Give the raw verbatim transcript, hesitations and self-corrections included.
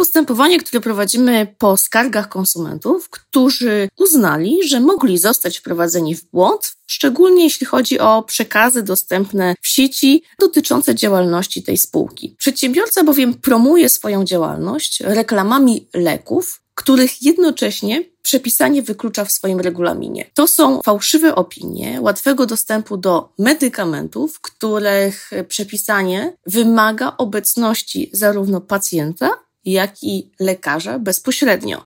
postępowanie, które prowadzimy po skargach konsumentów, którzy uznali, że mogli zostać wprowadzeni w błąd, szczególnie jeśli chodzi o przekazy dostępne w sieci dotyczące działalności tej spółki. Przedsiębiorca bowiem promuje swoją działalność reklamami leków, których jednocześnie przepisanie wyklucza w swoim regulaminie. To są fałszywe opinie łatwego dostępu do medykamentów, których przepisanie wymaga obecności zarówno pacjenta, jak i lekarza bezpośrednio.